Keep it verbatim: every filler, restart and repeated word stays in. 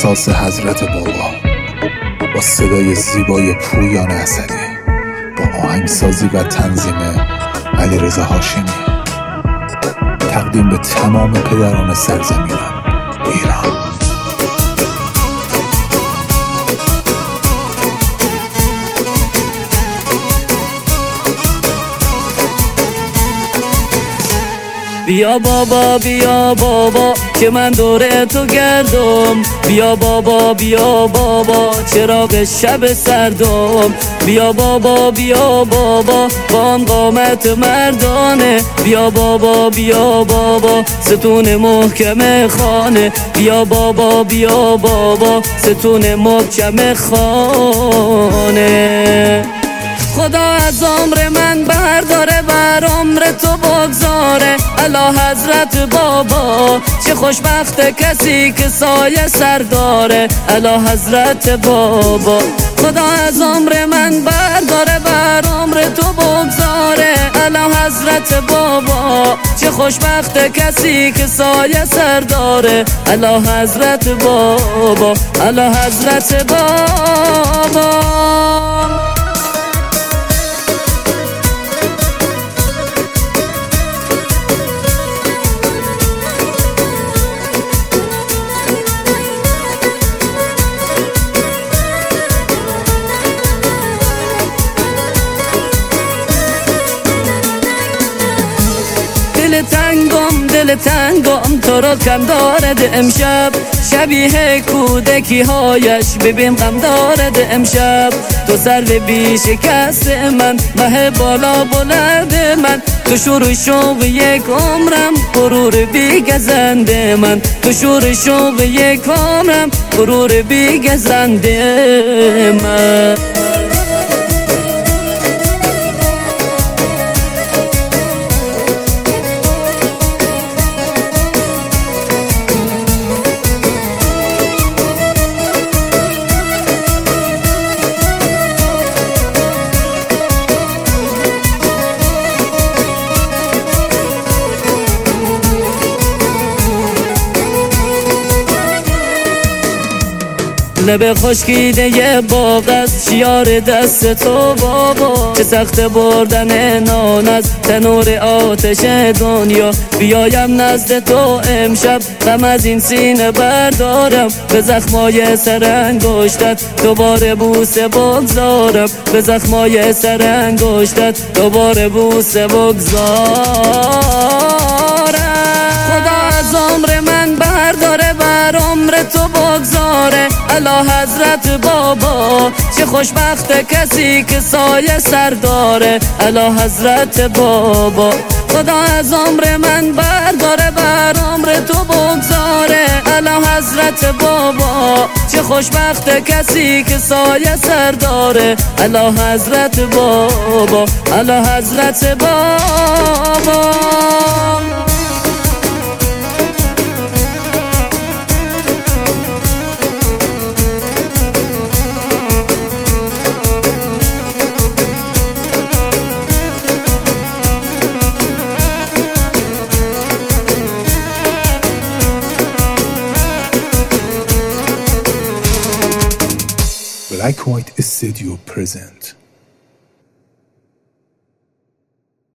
احساس حضرت بابا با صدای زیبای پویان اسدی با آهنگسازی و تنظیم علیرضا هاشمی، تقدیم به تمام پدران سرزمینم ایران. بیا بابا بیا بابا که من دور تو گردم، بیا بابا بیا بابا چراغ شب سردم، بیا بابا بیا بابا با آن قامت مردانه، بیا بابا بیا بابا ستون محکم خانه، بیا بابا بیا بابا ستون محکم خانه. خدا از عمر من برداره بر عمر تو بگذاره، الا حضرت بابا چه خوشبخت کسی که سایه سر داره، الا حضرت بابا. خدا از عمر من برداره بر عمر تو بگذاره، الا حضرت بابا چه خوشبخت کسی که سایه سر داره، الا حضرت بابا، الا حضرت بابا. دل تنگم دل تنگم تو رو کم دارد امشب، شبیه کودکی هایش ببین غم دارد امشب. تو سرو بی شکست من، مه بالا بلند من، تو شور شوق یک عمرم غرور بی گزند من، تو شور شوق یک عمرم غرور بی گزند من. لب خشکیده یه باغ است شیار دست تو بابا، چه سخت بردن نان از تنور آتش دنیا. بیایم نزد تو امشب غم از این سینه بردارم، به زخمای سر انگشتت دوباره بوسه بگذارم، به زخمای سر انگشتت دوباره بوسه بگذارم. خدا از عمر من برداره بر عمر تو بگذاره، الا حضرت بابا چه خوشبخت کسی که سایه سر داره، الا حضرت بابا. خدا از عمر من برداره بر عمر تو بگذاره، الا حضرت بابا چه خوشبخت کسی که سایه سر داره، الا حضرت بابا، الا حضرت بابا. Black White Studio present